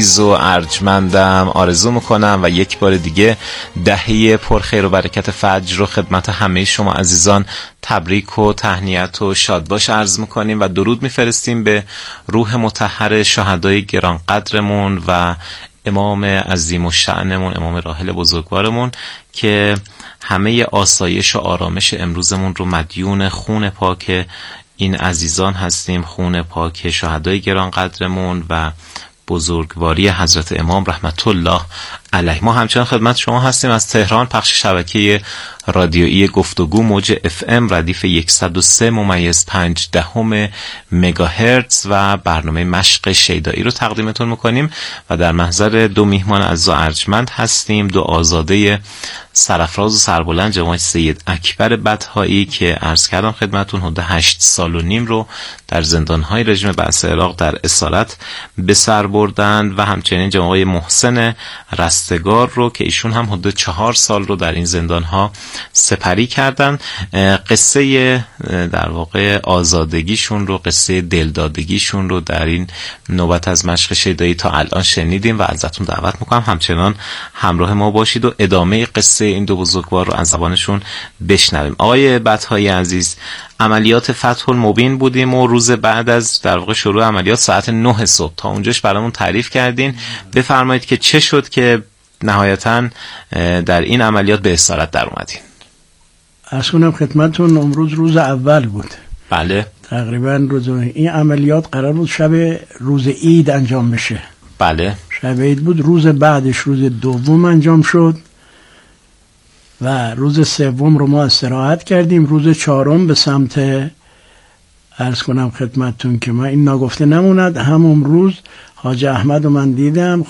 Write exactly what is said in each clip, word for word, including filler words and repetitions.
و ارجمندم آرزو میکنم و یک بار دیگه دهه پرخیر و برکت فجر رو خدمت همه شما عزیزان تبریک و تهنیت و شادباش عرض میکنیم و درود میفرستیم به روح مطهر شهدای گرانقدرمون و امام عظیم الشأنمون، امام راحل بزرگوارمون، که همه آسایش و آرامش امروزمون رو مدیون خون پاک این عزیزان هستیم، خون پاک شهدای گرانقدرمون و بزرگواری حضرت امام رحمت الله علیه. ما همچنان خدمت شما هستیم از تهران، پخش شبکه رادیویی گفتگو موج اف ام ردیف صد و سه ممیز پنج دهم مگاهرتز و برنامه مشق شیدایی رو تقدیمتون میکنیم و در محضر دو میهمان عزیز و ارجمند هستیم، دو آزاده سرافراز و سربلند جناب سید اکبر بطحایی که عرض کردم خدمتون حدود هشت سال و نیم رو در زندانهای رژیم بعث عراق در اسارت به سر بردند و همچنین جناب آقای محسن رستگار رو که ایشون هم حدود چهار سال رو در این زندانها سپری کردن. قصه در واقع آزادگیشون رو، قصه دلدادگیشون رو در این نوبت از مشق شیدایی تا الان شنیدیم و ازتون دعوت میکنم همچنان همراه ما باشید و ادامه قصه این دو بزرگوار رو از زبانشون بشنویم. آقای بطحایی عزیز، عملیات فتح المبین بودیم و روز بعد از در واقع شروع عملیات ساعت نه صبح تا اونجاش برامون تعریف کردین. بفرمایید که چه شد که نهایتاً در این عملیات به اسارت در اومدین؟ عرض کنم خدمتتون امروز روز اول بود. بله. تقریبا روز این عملیات قرار بود شب روز عید انجام بشه. بله. شب عید بود. روز بعدش روز دوم انجام شد و روز سوم رو ما استراحت کردیم. روز چهارم به سمت عرض کنم خدمتتون که ما این ناگفته نموند، همون روز حاج احمد رو من دیدم.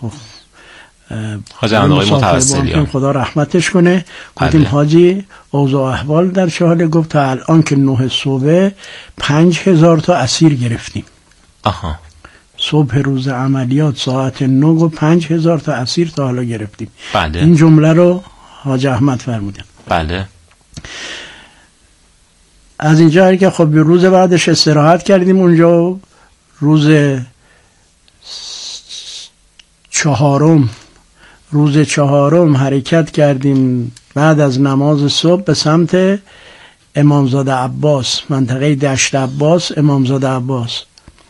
حاج احمد آقای متوسلی خدا رحمتش کنه. گفتیم حاجی اوضاع احوال در چه حاله؟ گفت تا الان که نه صبح پنج هزار تا اسیر گرفتیم. آها. صبح روز عملیات ساعت نه و پنج هزار تا اسیر تا حالا گرفتیم. بله. این جمله رو حاج احمد فرمودن. بله. از اینجا که خب روز بعدش استراحت کردیم اونجا. روز چهارم روز چهارم حرکت کردیم بعد از نماز صبح به سمت امامزاده عباس، منطقه دشت عباس، امامزاده عباس.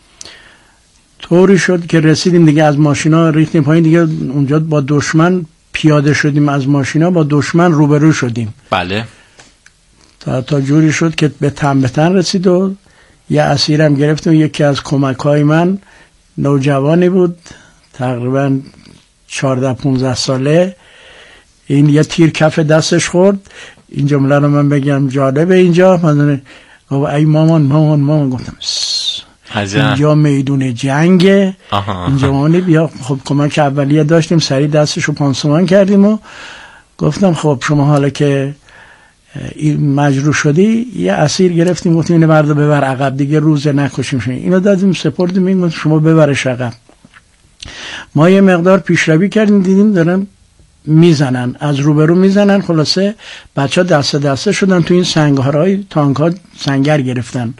طوری شد که رسیدیم دیگه، از ماشینا ریختیم پایین دیگه. اونجا با دشمن پیاده شدیم، از ماشینا با دشمن روبرو شدیم. بله. تا تا جوری شد که به تن به تن رسید و یه اسیرم گرفتیم. یکی از کمک‌های من نوجوانی بود، تقریبا چهارده پانزده ساله. این یه تیر کف دستش خورد. این جمله رو من بگم جالبه اینجا. من گفت ای مامان مامان مامان. گفتم اینجا میدون جنگه. اینجا مامانی بیا. خب کمک اولیه داشتیم، سریع دستشو پانسمان کردیم و گفتم خب شما حالا که مجروح شدی یه اسیر گرفتیم، گفتیم اینو بردا ببر عقب دیگه روز نکشیم شما. اینو دادیم سپردیم، این شما ببرش عقب. ما یه مقدار پیشروی کردیم، دیدیم دارن میزنن، از روبرو میزنن. خلاصه بچه ها دست دسته شدن تو این سنگارهای تانک ها، سنگر گرفتن.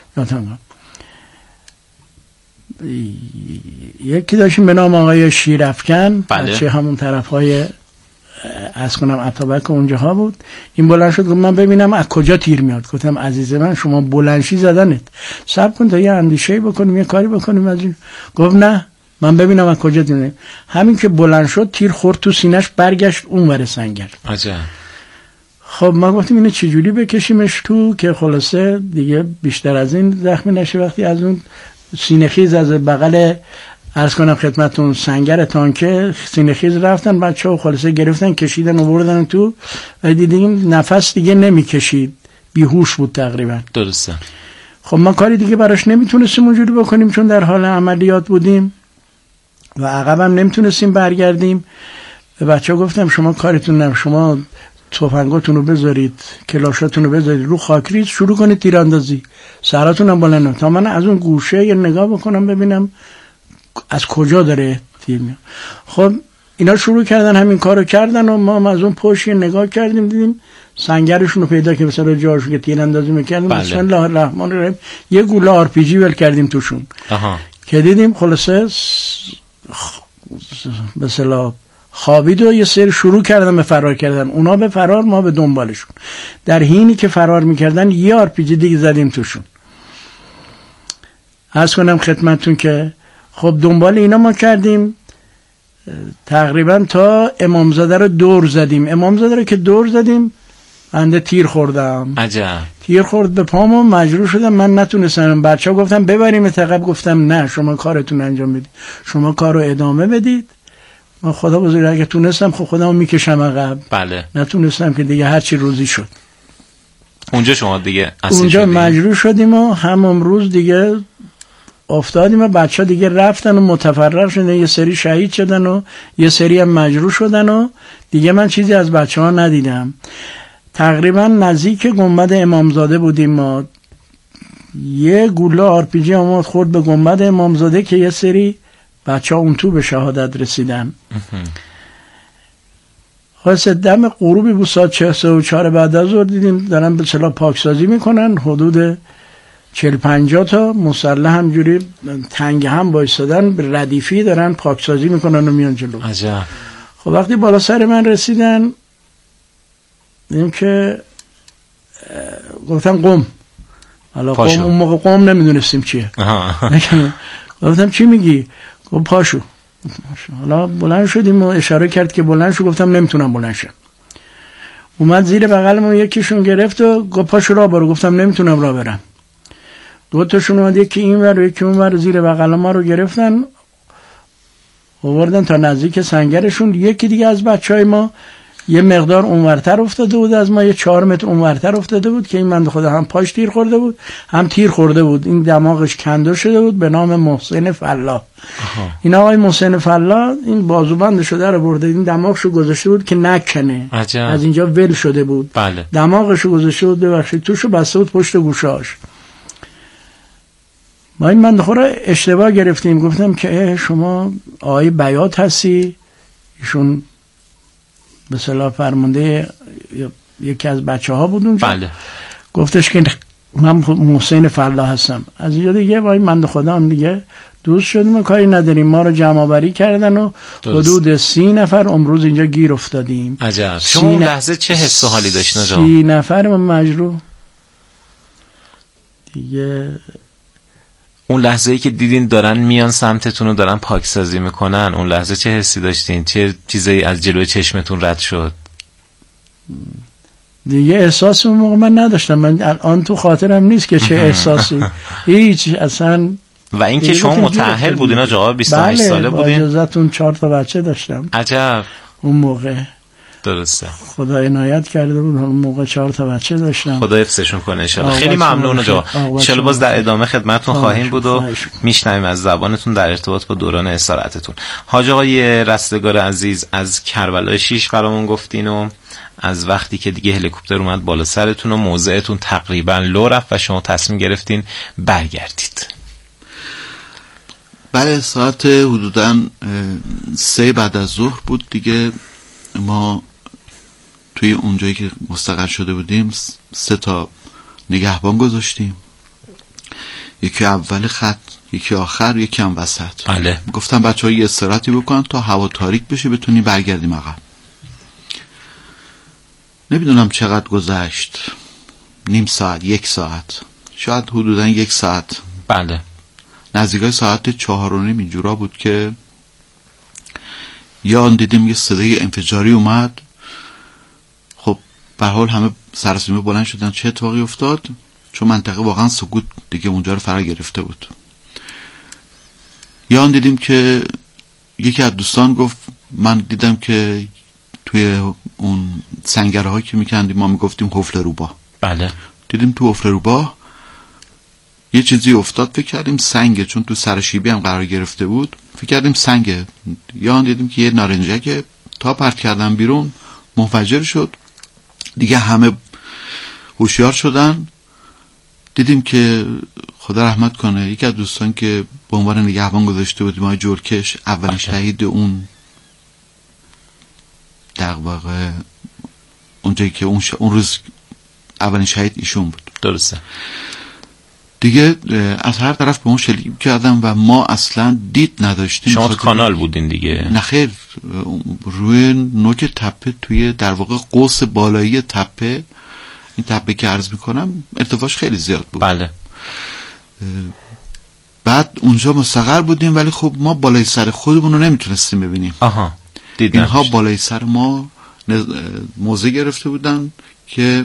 یکی داشتیم به نام آقای شیرافکن، بچه همون طرف های از کنم اتابک اونجاها بود. این بلند شد گفت من ببینم از کجا تیر میاد. گفتم عزیز من شما بلندشی زدنت، صبر کن تا یه اندیشه بکنیم یه کاری بکنیم از این. گفت نه من ببینم از کجا تیر میاد. همین که بلند شد تیر خورد تو سینه‌اش، برگشت اونور سنگر. عجب. خب ما گفتیم اینو چجوری بکشیمش تو که خلاصه دیگه بیشتر از این زخمی نشه. وقتی از اون سینه خیز از بغل عرض کنم خدمتون سنگر تانکه سینه خیز رفتن، بچه ها خلاصه گرفتن کشیدن و بردن تو و دیدیم نفس دیگه نمی کشید، بیهوش بود تقریبا. درسته. خب ما کاری دیگه براش نمیتونستیم اونجوری بکنیم چون در حال عملیات بودیم و عقبم نمیتونستیم برگردیم. به بچه ها گفتم شما کارتون نم، شما تفنگاتون رو بذارید، کلاشاتون رو بذارید رو خاکریز، شروع کنید تیراندازی، سراتون هم بلند تا من از اون گوشه یه نگاه بکنم ببینم از کجا داره تیر میاد. خب اینا شروع کردن همین کارو کردن و ما از اون پشت نگاه کردیم، دیدیم سنگرشون رو پیدا که مثلا جاشون که تیراندازی میکردیم. بسم الله الرحمن الرحیم یه گوله آر پی جی ول کردیم توشون. آها. که دیدیم خلاصه به اصطلاح خوابید و یه سری شروع کردن به فرار کردن، اونا به فرار، ما به دنبالشون. در حینی که فرار میکردن یه آر پی جی دیگه زدیم توشون. عرض کنم خدمتتون که خب دنبال اینا ما کردیم تقریبا تا امامزاده رو دور زدیم. امامزاده رو که دور زدیم بنده تیر خوردم. عجب. تیر خورد به پام و مجروح شدم. من نتونستم. بچه‌ها گفتم ببریم عقب، گفتم نه، شما کارتون انجام بدید، شما کار رو ادامه بدید. من خدا بزرگ اگه تونستم خب خودمو میکشم عقب. بله. نتونستم که دیگه هرچی روزی شد. اونجا شما دیگه اسیر اونجا شدیم. مجروح شدیم و همون روز دیگه افتادیم و بچه ها دیگه رفتن و متفرق شدن، یه سری شهید شدن و یه سری هم مجروح شدن و دیگه من چیزی از بچه ها ندیدم. تقریبا نزدیک گنبد امامزاده بودیم ما. یه گوله آر پی جی آمد خورد به گنبد امامزاده که یه سری بچه ها اون تو به شهادت رسیدن. خواست دم غروبی بود، ساعت چه سه و چهار بعد از ظهر دیدیم دارن به اصطلاح پاکسازی میکنن. حدود چهل پنجاه تا مسلح همجوری تنگ هم بایستادن به ردیفی دارن پاکسازی میکنن و میان جلو. عجب. خب وقتی بالا سر من رسیدن دیدیم که گفتم قم. حالا قم اون موقع قم نمیدونستیم چیه. گفتم چی میگی؟ گفت پاشو. حالا بلند شدیم و اشاره کرد که بلند شو. گفتم نمیتونم بلند شم. اومد زیر بغلمون یکیشون گرفت و گفت پاشو راه برو. گفتم نمیتونم راه برم. دو تاشون اومد، یکی این ور و یکی اون ور، زیر بغل ما رو گرفتن آوردن تا نزدیک سنگرشون. یکی دیگه از بچهای ما یه مقدار اونورتر افتاده بود از ما، یه چهار متر اونورتر افتاده بود که این بنده خدا هم پاش تیر خورده بود هم تیر خورده بود، این دماغش کنده شده بود، به نام محسن فلاح. این آقای محسن فلاح این بازوبند شده رو برده، این دماغشو گذاشته بود که نکنه. عجب. از اینجا ول شده بود. بله. دماغشو گذاشته بود ببخشید توشو بسته بود پشت گوشاش. ما این بنده خدا اشتباه گرفتیم. گفتم که شما آقای بیات هستی؟ ایشون به اصطلاح فرمانده یکی از بچه ها بود اونجا. بله. گفتش که من محسن فلاح هستم. از اینجا دیگه با این بنده خدا هم دیگه دوست شدیم و کاری نداریم. ما رو جمع آوری کردن و حدود سی نفر امروز اینجا گیر افتادیم. عجب. شما اون لحظه چه حس و حالی داشتین آقا؟ سی نفر من مجروح دیگه. اون لحظه‌ای که دیدین دارن میان سمتتون و دارن پاکسازی میکنن، اون لحظه چه حسی داشتین؟ چه چیزی از جلوی چشمتون رد شد؟ دیگه احساس اون موقع من نداشتم. من الان تو خاطرم نیست که چه احساسی. هیچ اصلا. و اینکه شما متأهل بودین آقا، بیست و هشت بله، ساله بودین؟ با اجازهتون چهار تا بچه داشتم. عجب. اون موقع درسته. خدا عنایت کرده بود اون موقع چهار تا بچه داشتم. خدا حفظشون کنه ان شاء الله. خیلی ممنون آقا. ان شاء الله باز در ادامه خدمتتون خواهیم بود و میشنویم از زبانتون در ارتباط با دوران اسارتتون. حاج آقای رستگار عزیز، از کربلای شش برامون گفتین و از وقتی که دیگه هلیکوپتر اومد بالا سرتون و موضعتون تقریبا لو رفت و شما تصمیم گرفتین برگردید. بله، ساعت حدوداً سه بعد از ظهر بود دیگه. ما توی اونجایی که مستقر شده بودیم سه تا نگهبان گذاشتیم، یکی اول خط، یکی آخر، یکی هم وسط. بله. گفتم بچه ها یه استراحتی بکنن تا هوا تاریک بشه بتونیم برگردیم عقب. نمیدونم چقدر گذشت، نیم ساعت، یک ساعت، شاید حدودا یک ساعت. بله. نزدیکای ساعت چهار و نیم اینجورا بود که یا دیدیم یه صدای انفجاری اومد. خب به هر حال همه سر سیمه بلند شدن چه اتفاقی افتاد، چون منطقه واقعا سکوت دیگه اونجا رو فرا گرفته بود. یا دیدیم که یکی از دوستان گفت من دیدم که توی اون سنگرهایی که میکندیم ما میگفتیم حفله روباه. بله. دیدیم تو حفله روباه یه چیزی افتاد، فکر کردیم سنگه، چون تو سر شیبی هم قرار گرفته بود، فکر کردیم سنگه. یا دیدیم که یه نارنجک تا پرت کردن بیرون منفجر شد. دیگه همه هوشیار شدن. دیدیم که خدا رحمت کنه یکی از دوستان که به عنوان نگهبان گذاشته بودیم آقای جورکش، اولین شهید اون در واقع اونجایی که اون, ش... اون روز اولین شهید ایشون بود. درسته. دیگه از هر طرف به اون شلیک کردم و ما اصلا دید نداشتیم. شما تو کانال بودین دیگه؟ نه خیر، روی نوک تپه، توی در واقع قوس بالایی تپه. این تپه که عرض میکنم ارتفاعش خیلی زیاد بود. بله. بعد اونجا مستقر بودیم، ولی خب ما بالای سر خودمون رو نمیتونستیم ببینیم. آها، دیدم. اینها بالای سر ما موضع گرفته بودن که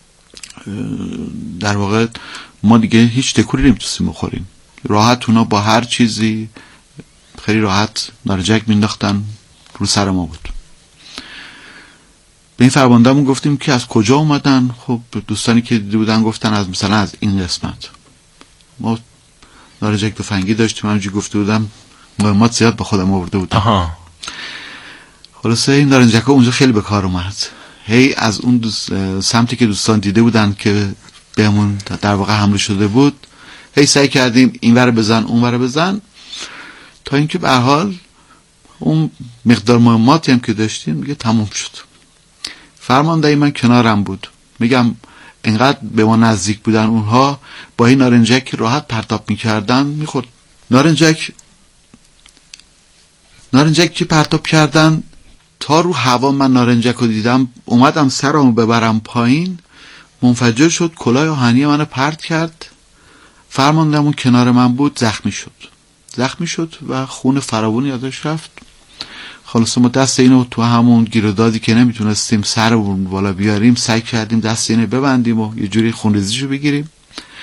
در واقع ما دیگه هیچ تکوری نمیتونستیم بخوریم. راحت اونا با هر چیزی خیلی راحت نارنجک مینداختن رو سر ما بود. به این فرماندهمون گفتیم که از کجا اومدن. خب دوستانی که دیده بودن گفتن از مثلا از این قسمت. ما نارنجک تفنگی داشتیم، همونجوری گفته بودم مهمات زیاد با خودم آورده بودم. آها. خلاصه این نارنجک ها اونجا خیلی به کار اومد. هی از اون دوست سمتی که دوستان دیده بودن که بهمون در واقع حمله شده بود، هی سعی کردیم این ور بزن اون ور بزن، تا اینکه به هر حال اون مقدار مهماتی هم که داشتیم دیگه تموم شد. فرمانده من کنارم بود. میگم اینقدر به ما نزدیک بودن اونها، با این نارنجک راحت پرتاب میکردن میخورد. نارنجک نارنجک که پرتاب کردن تا رو هوا من نارنجک رو دیدم، اومدم سرمو ببرم پایین، منفجر شد، کلاه آهنی منو پرت کرد. فرماندهمون کنار من بود، زخمی شد زخمی شد و خون فراوانی ازش رفت. خلاص ما دست اینو تو همون گیردادی که نمیتونستیم سرمون بالا بیاریم، سعی کردیم دست اینو ببندیم و یه جوری خونریزیشو بگیریم.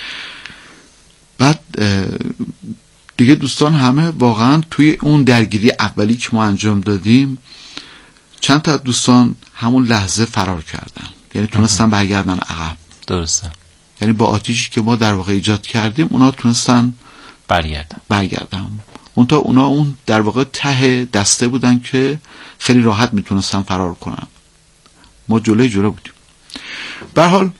بعد دیگه دوستان همه واقعا توی اون درگیری اولی که ما انجام دادیم، چند تا دوستان همون لحظه فرار کردن، یعنی تونستن برگردن عقب. درسته. یعنی با آتیشی که ما در واقع ایجاد کردیم اونا تونستن برگردن برگردن اون تا اونا اون در واقع ته دسته بودن که خیلی راحت میتونستن فرار کنن. ما جلوی جلو بودیم. به هر حال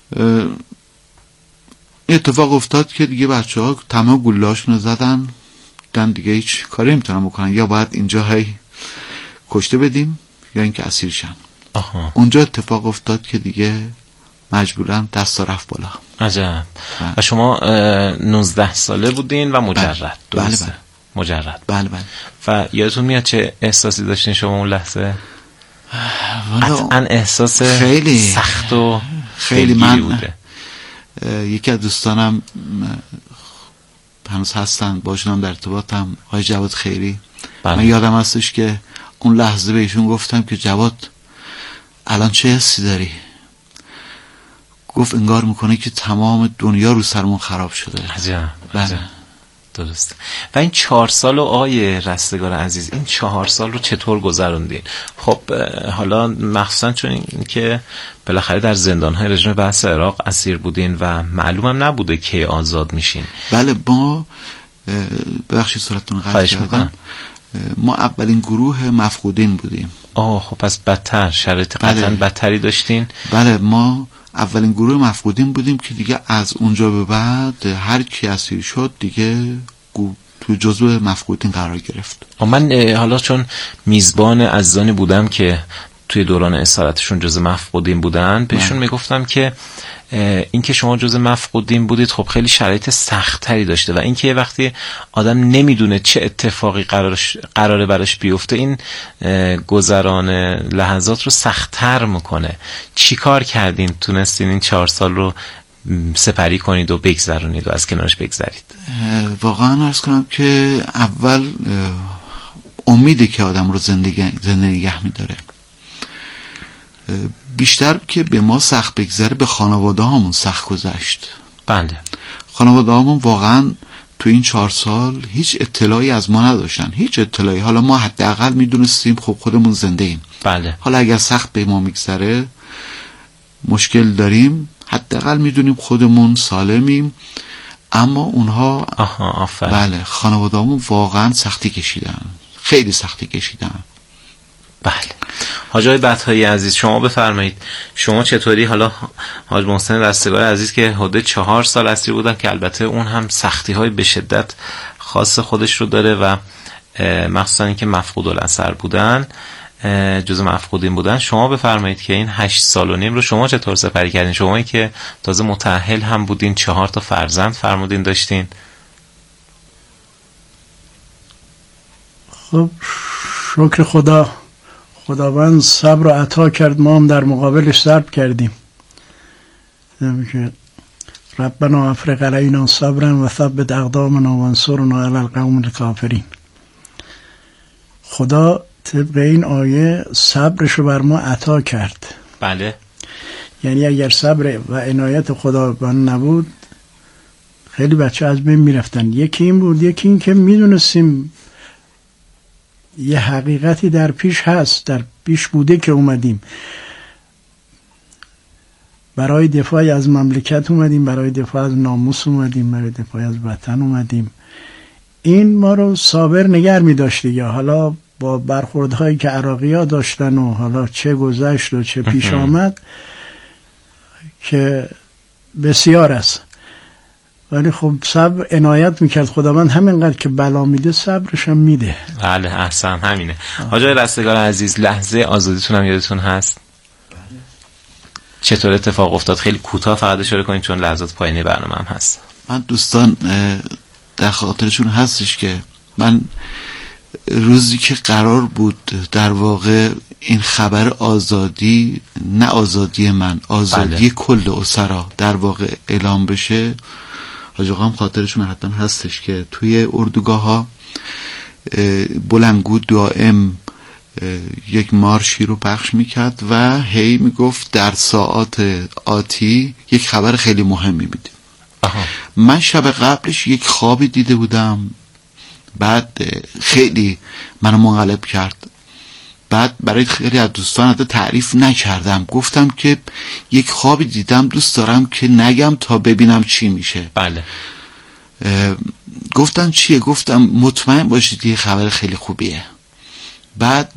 اتفاق افتاد که دیگه بچه ها تمام گلاشون رو زدن، دن دیگه هیچ کاری نمیتونن بکنن، یا باید اینجا هی کشته بدیم یا اینکه اسیر شن. آها. اونجا اتفاق افتاد که دیگه مجبورن دست رفت بالا. عجب. و شما نوزده ساله بودین و مجرد. بله درسته؟ بله. مجرد. بله بله. و یادتون میاد چه احساسی داشتین شما اون لحظه؟ قطعا احساس خیلی سخت و خیلی من بوده. یکی از دوستانم هنوز هستن، باشون هم در ارتباطم، آقای جواد خیری. بله. من یادم هستش که اون لحظه بهشون گفتم که جواد الان چه حسی داری؟ گفت انگار میکنه که تمام دنیا رو سرمون خراب شده. عجب. بله. درست. و این چهار سال و آقای رستگار عزیز، این چهار سال رو چطور گذروندین؟ خب حالا مخصوصا چون این که بالاخره در زندان‌های رژیم بحث عراق اسیر بودین و معلومم نبوده که آزاد میشین. بله ما ببخشید صورتتون قطع کردم، ما اولین گروه مفقودین بودیم. آه خب پس بدتر شرایط قطعا بله. بدتری داشتین. بله ما اولین گروه مفقودین بودیم که دیگه از اونجا به بعد هر کی اسیر شد دیگه تو جزو مفقودین قرار گرفت. من حالا چون میزبان عزیزانی بودم که توی دوران اسارتشون جزو مفقودین بودن، بهشون میگفتم که این که شما جزو مفقودین بودید خب خیلی شرایط سخت‌تری داشته و این که وقتی آدم نمیدونه چه اتفاقی قرارش قراره براش بیفته، این گذران لحظات رو سخت‌تر میکنه. چی کار کردین تونستین این چهار سال رو سپری کنید و بگذرونید و از کنارش بگذرید؟ واقعا عرض کنم که اول امیدی که آدم رو زندگی زنده نگه میداره، بیشتر که به ما سخت بگذره به خانواده هامون سخت گذشت. بله. خانواده هامون واقعا تو این چهار سال هیچ اطلاعی از ما نداشتن، هیچ اطلاعی. حالا ما حداقل میدونستیم خب خودمون زنده ایم. بله. حالا اگر سخت به ما میگذره مشکل داریم، حداقل میدونیم خودمون سالمیم. اما اونها آها آفرین. بله خانواده هامون واقعا سختی کشیدن، خیلی سختی کشیدن. بله. حاج آقای بطحایی عزیز شما بفرمایید، شما چطوری؟ حالا حاج محسن رستگار عزیز که حدود چهار سال اسیر بودن که البته اون هم سختی های به شدت خاص خودش رو داره و مخصوصا اینکه مفقود الاثر بودن، جزو مفقودین بودن. شما بفرمایید که این هشت سال و نیم رو شما چطور سپری کردین؟ شمایی که تازه متأهل هم بودین، چهار تا فرزند فرمودین داشتین. خب شکر خدا، خداوند صبر و عطا کرد، ما هم در مقابلش صبر کردیم. که ربنا افرغ علینا صبرا و ثبت اقدامنا وانصرنا علی القوم الکافرین. خدا طبق این آیه صبرش رو بر ما عطا کرد. بله. یعنی اگر صبر و عنایت خداوند نبود خیلی بچه از بین میرفتن. یکی این بود، یکی این که میدونستیم یه حقیقتی در پیش هست، در پیش بوده که اومدیم برای دفاع از مملکت اومدیم، برای دفاع از ناموس اومدیم، برای دفاع از وطن اومدیم. این ما رو صابر نگر می داشت دیگه. حالا با برخوردهایی که عراقی ها داشتن و حالا چه گذشت و چه پیش آمد که بسیار است، ولی خب صبر عنایت میکرد خداوند، همینقدر که بلا میده صبرش هم میده. بله احسن، همینه. حاج آقای رستگار عزیز، لحظه آزادیتون هم یادتون هست؟ چطور اتفاق افتاد؟ خیلی کوتاه فقط اشاره کنید چون لحظات پایانی برنامه هم هست. من دوستان در خاطرشون هستش که من روزی که قرار بود در واقع این خبر آزادی، نه آزادی من، آزادی بله. کل اسرا در واقع اعلام بشه، حاج آقا هم خاطرشون حتما هستش که توی اردوگاه ها بلندگو دائم یک مارشی رو پخش میکرد و هی میگفت در ساعات آتی یک خبر خیلی مهمی میده. من شب قبلش یک خوابی دیده بودم، بعد خیلی منو منقلب کرد. بعد برای خیلی از دوستان حتی تعریف نکردم، گفتم که یک خوابی دیدم، دوست دارم که نگم تا ببینم چی میشه. بله. گفتم چیه؟ گفتم مطمئن باشید یه خبر خیلی خوبیه. بعد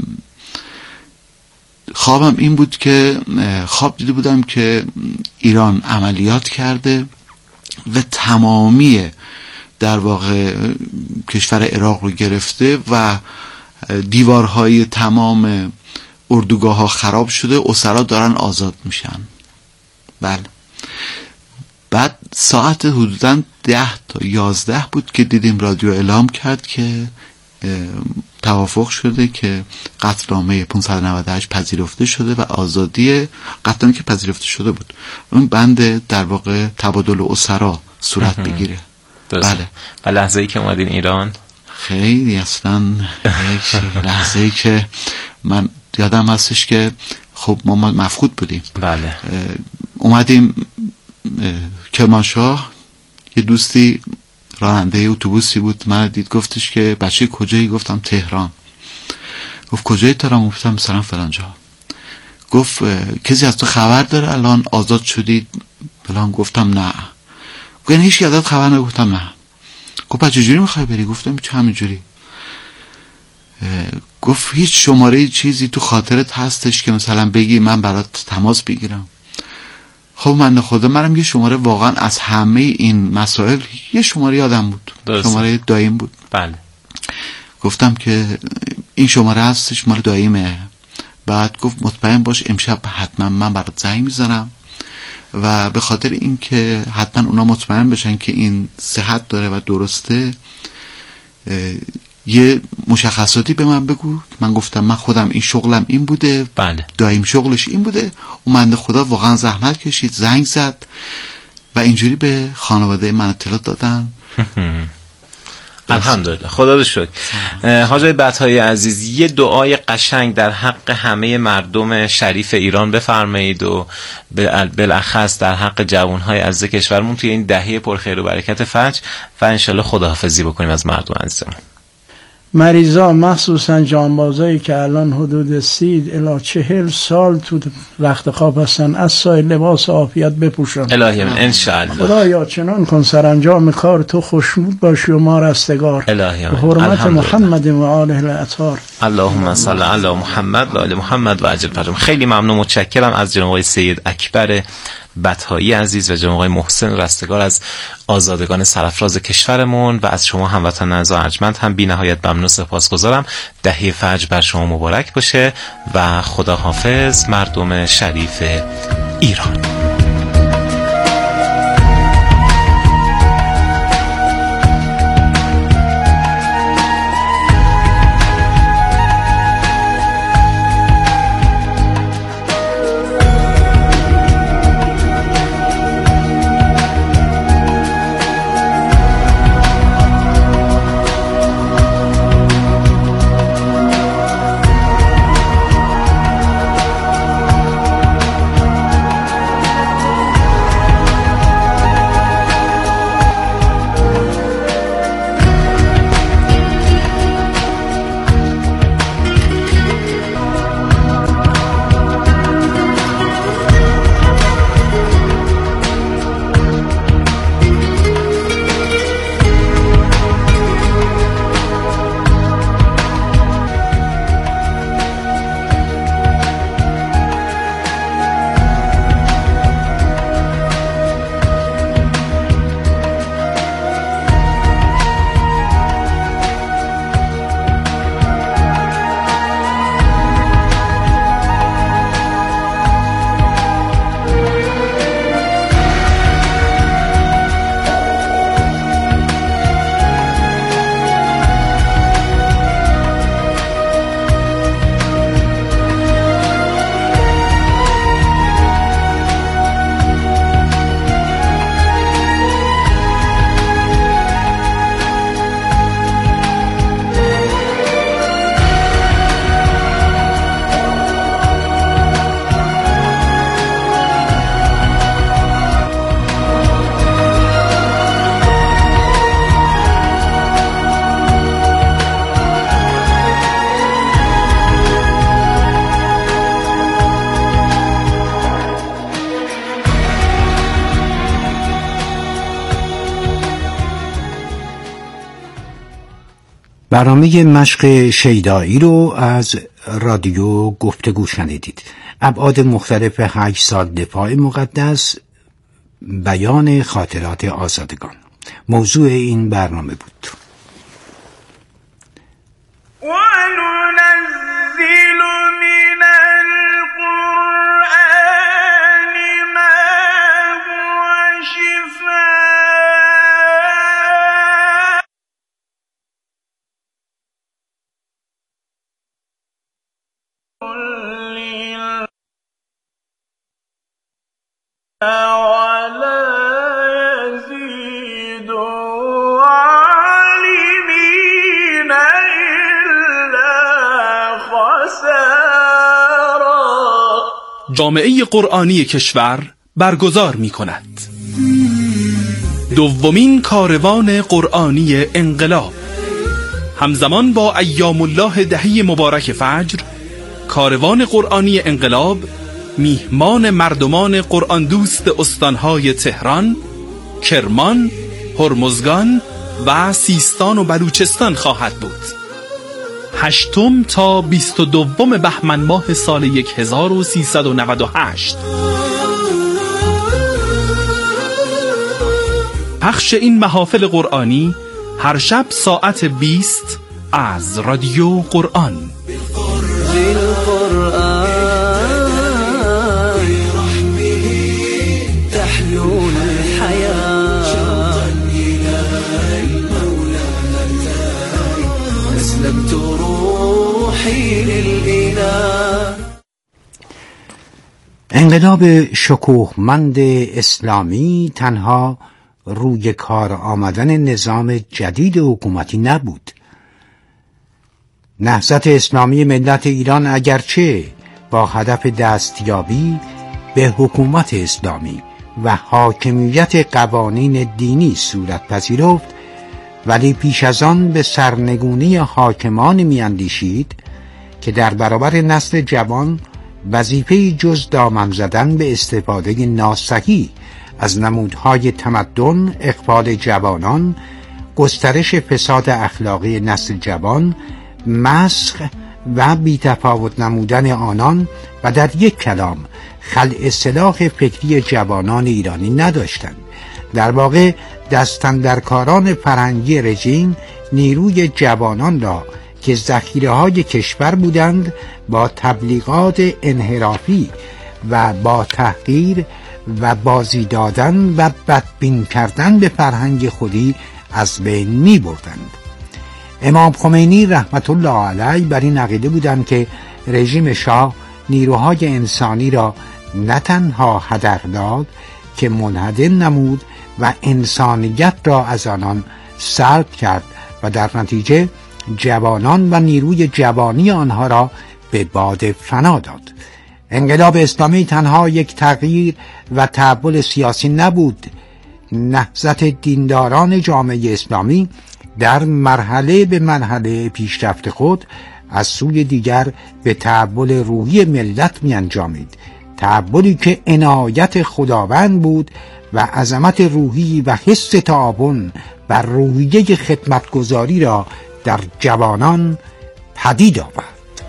خوابم این بود که خواب دیده بودم که ایران عملیات کرده و تمامی در واقع کشور عراق رو گرفته و دیوارهای تمام اردوگاه ها خراب شده، اسرا دارن آزاد میشن. بله. بعد ساعت حدوداً ده تا یازده بود که دیدیم رادیو اعلام کرد که توافق شده که قطعنامه پانصد و نود و هشت پذیرفته شده و آزادی قطعنامه که پذیرفته شده بود اون بند در واقع تبادل اسرا صورت بگیره. بله. و لحظه‌ای که اومدین ایران خیلی اصلا لحظه‌ای که من یادم هستش که خب ما مفقود بودیم. بله. اومدیم کرمانشاه، یه دوستی راننده اتوبوسی بود، من دید، گفتش که بچه کجایی؟ گفتم تهران. گفت کجای تهران؟ گفتم مثلا فلان جا. گفت کسی از تو خبر داره الان آزاد شدید فلان؟ گفتم نه. گفت هیچ کی ازت خبر نداره؟ گفتم نه. گفت چه جوری میخوای بری؟ گفتم چه همین جوری. گفت هیچ شماره چیزی تو خاطرت هستش که مثلا بگی من برات تماس بگیرم؟ خب من خدا منم یه شماره واقعا از همه این مسائل یه شماره یادم بود. درسته. شماره دایم بود. بله. گفتم که این شماره هستش مال دایمه. بعد گفت مطمئن باش امشب حتما من برات زنگ میزنم و به خاطر این که حتما اونا مطمئن بشن که این صحت داره و درسته یه مشخصاتی به من بگو. من گفتم من خودم این شغلم این بوده. بله. دایم شغلش این بوده. اون بنده خدا واقعا زحمت کشید، زنگ زد و اینجوری به خانواده من اطلاع دادن. الحمدلله، خدا رو شکر. حاج آقای بطحایی عزیز، یه دعای قشنگ در حق همه مردم شریف ایران بفرمایید و بالاخص در حق جوانهای عزیز کشورمون توی این دهه پرخیر و برکت فجر و انشالله خداحافظی بکنیم از مردم عزیزمون. مریضا، مخصوصا جانبازایی که الان حدود سی الی چهل سال تو رخت خواب هستن، از سای لباس عافیت بپوشن. الهی من انشاءالله. خدایا چنان کن سرانجام کار تو خوشنود باشی و ما رستگار. الهی من. به حرمت محمد و آله الاطهار. اللهم صل علی محمد و آل محمد و عجل فرجهم. خیلی ممنون، متشکرم از جناب آقای سید اکبر بطایی عزیز و جناب آقای محسن رستگار از آزادگان سرافراز کشورمون و از شما هموطنان از ارجمند هم بی نهایت ممنون سپاسگزارم. دهه فجر بر شما مبارک باشه و خدا حافظ مردم شریف ایران. برنامه مشق شیدایی رو از رادیو گفتگو شنیدید. ابعاد مختلف هشت سال دفاع مقدس، بیان خاطرات آزادگان موضوع این برنامه بود. جامعه قرآنی کشور برگزار می کند دومین کاروان قرآنی انقلاب. همزمان با ایام الله دهه مبارک فجر، کاروان قرآنی انقلاب میهمان مردمان قرآن دوست استانهای تهران، کرمان، هرمزگان و سیستان و بلوچستان خواهد بود. هشتم تا بیست و دوم بهمن ماه سال هزار و سیصد و نود و هشت. پخش این محافل قرآنی هر شب ساعت بیست از رادیو قرآن. انقلاب شکوهمند اسلامی تنها روی کار آمدن نظام جدید حکومتی نبود. نهضت اسلامی ملت ایران اگرچه با هدف دستیابی به حکومت اسلامی و حاکمیت قوانین دینی صورت پذیرفت، ولی پیش از آن به سرنگونی حاکمان میاندیشید که در برابر نسل جوان وظیفه‌ای جز دامن زدن به استفاده ناصحیح از نمودهای تمدن، اغفال جوانان، گسترش فساد اخلاقی نسل جوان، مسخ و بی‌تفاوت نمودن آنان و در یک کلام خلع سلاح فکری جوانان ایرانی نداشتند. در واقع دستاندرکاران فرهنگی رژیم نیروی جوانان را که ذخیره‌های کشور بودند با تبلیغات انحرافی و با تحقیر و بازی دادن و بدبین کردن به فرهنگ خودی از بین می بردند. امام خمینی رحمت الله علیه بر این عقیده بودند که رژیم شاه نیروهای انسانی را نه تنها هدر داد که منهدم نمود و انسانیت را از آنان سلب کرد و در نتیجه جوانان و نیروی جوانی آنها را به باد فنا داد. انقلاب اسلامی تنها یک تغییر و تحول سیاسی نبود. نهضت دینداران جامعه اسلامی در مرحله به مرحله پیشرفت خود از سوی دیگر به تحول روحی ملت می انجامید. تحولی که عنایت خداوند بود و عظمت روحی و حس تعاون و روحیه خدمتگزاری را در جوانان پدید آورد.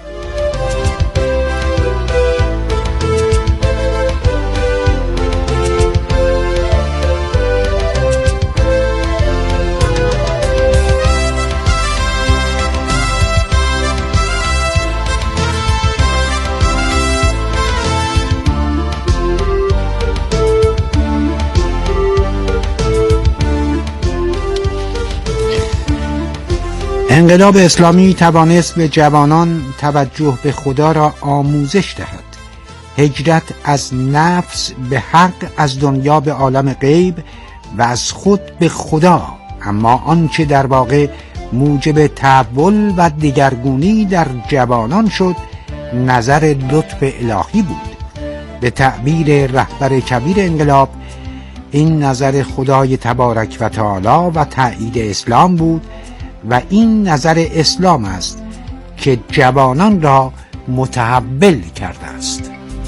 انقلاب اسلامی توانست به جوانان توجه به خدا را آموزش دهد. هجرت از نفس به حق، از دنیا به عالم غیب و از خود به خدا. اما آنچه در واقع موجب تحول و دگرگونی در جوانان شد نظر لطف الهی بود. به تعبیر رهبر کبیر انقلاب، این نظر خدای تبارک و تعالی و تأیید اسلام بود و این نظر اسلام است که جوانان را متحول کرده است.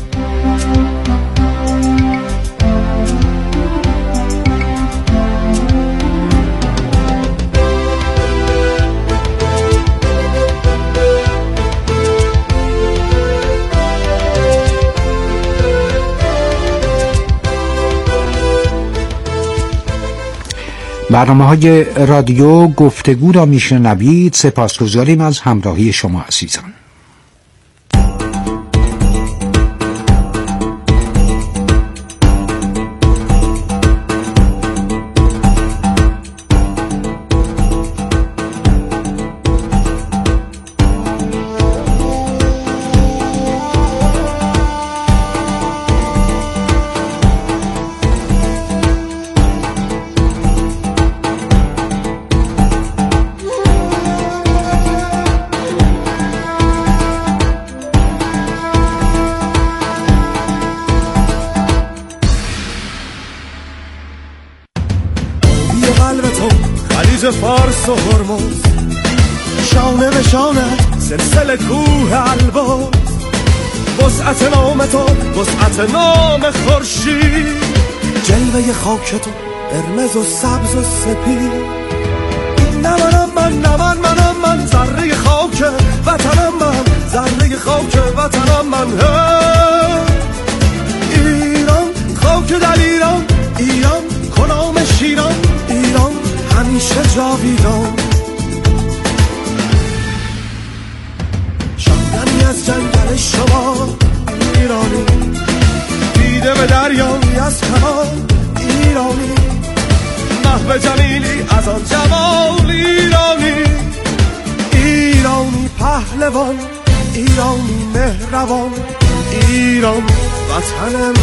برنامه‌های رادیو گفتگو را میشنوید. سپاسگزاریم از همراهی شما عزیزان. فارس و هرمز شانه به شانه سلسله کوه البرز وسعت نام تو وسعت نام خورشید جلوه خاک تو قرمز و سبز و سپید نه منم من نه من منم من ذره خاک وطنم من ذره خاک وطنم من ایران خاک در ایران ایران کنام شیران ایران همیشه جاویدان شاندنی از جنگل شما ایرانی دیده به دریایی از کمان ایرانی محو جمیلی از آن جمال ایرانی ایرانی پهلوان ایرانی مهربان ایران وطن من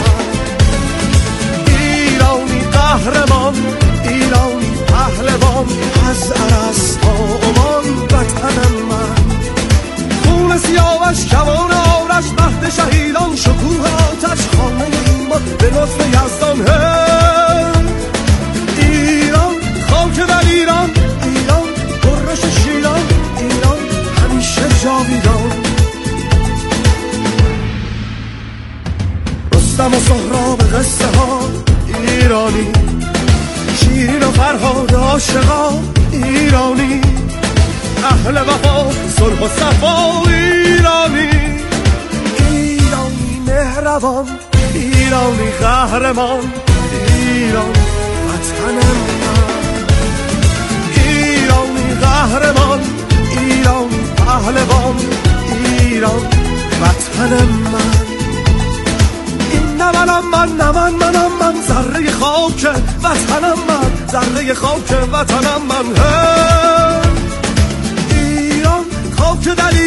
ایرانی قهرمان ایرانی پهلوان از عرس تا عمان وطن من خون سیاوش کوان آرش مهد شهیدان شکوه آتش خانه ایمان به لطف یزدان ایران خاک در ایران ایران برش شیران ایران همیشه جاویدان رستم و سهراب قصه ها ایرانی شیرین و فرهاد عاشقا ایرانی اهل وفا صلح و صفا ایرانی ایرانی مهربان ایرانی قهرمان ایران وطن من ایرانی قهرمان ایرانی پهلوان ایران وطن من این نه منم من نه من منم من ذره خاک وطنم من ذره خاک وطنم من ایران خاک دلی